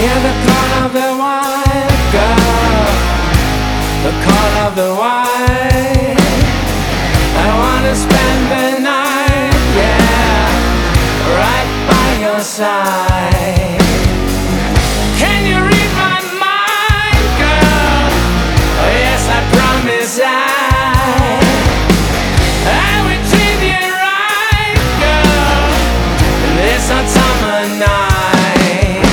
Hear the call of the wild girl, the call of the wild. I wanna spend the night, yeah, right by your side. Can you read my mind, girl? Oh yes, I promise I will treat you right, girl, this hot summer night.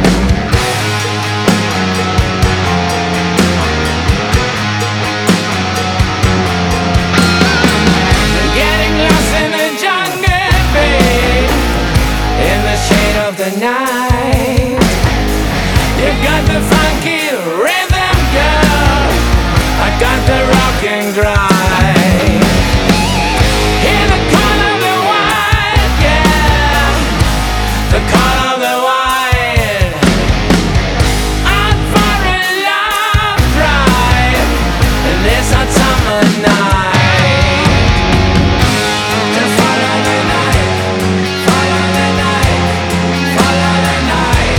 Getting lost in the jungle, babe, in the shade of the night. You got the funky rhythm, girl, I got the rocking drive. Hear the call of the wild, yeah, the call of the wild. Out for a love drive in this hot summer night. Just follow the night, follow the night, follow the night,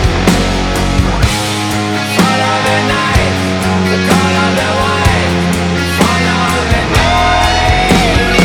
follow the night, the call of the wild, follow the night.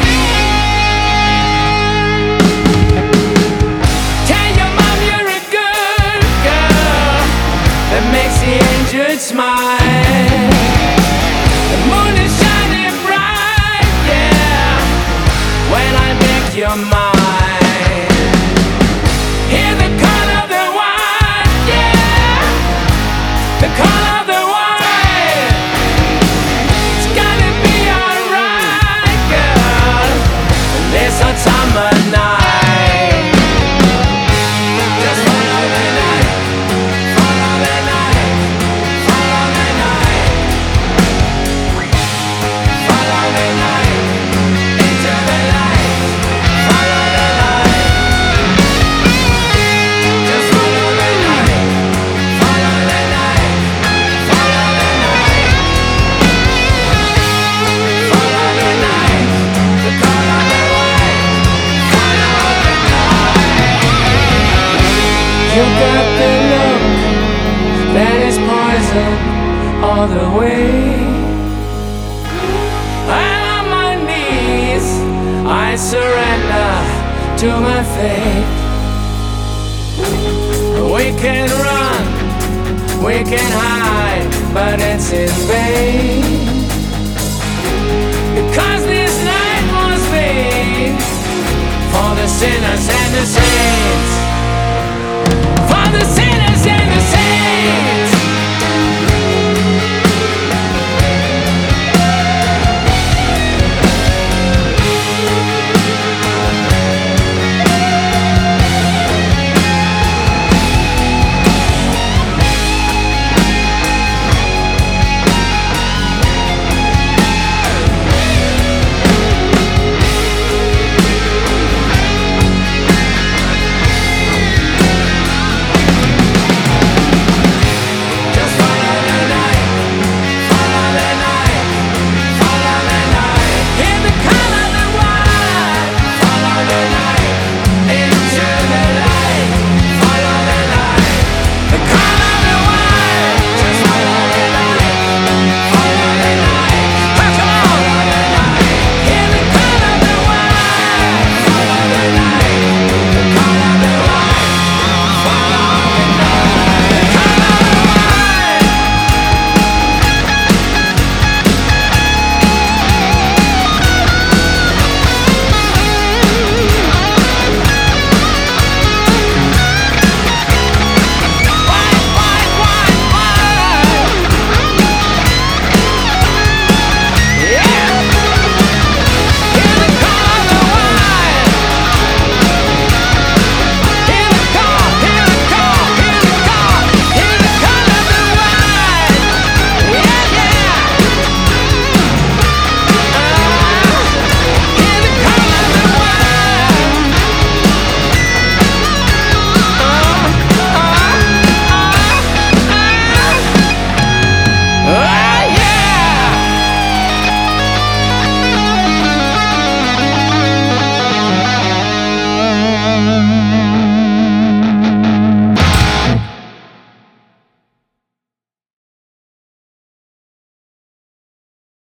Tell your mom you're a good girl that makes the angels smile. The moon is shining bright, yeah, when I make your mind. Hear the call of the wild, yeah, the call of the wild. It's gonna be alright, girl, this hot summer night. Just follow the night, follow the night, follow the night, follow the night, into the light, follow the light. Just follow the night, follow the night, follow the night, follow the night, the call of the wild, follow the night. You got the look that is poison all the way. I'm on my knees, I surrender to my fate. We can run, we can hide, but it's in vain. Because this night was made for the sinners and the saints.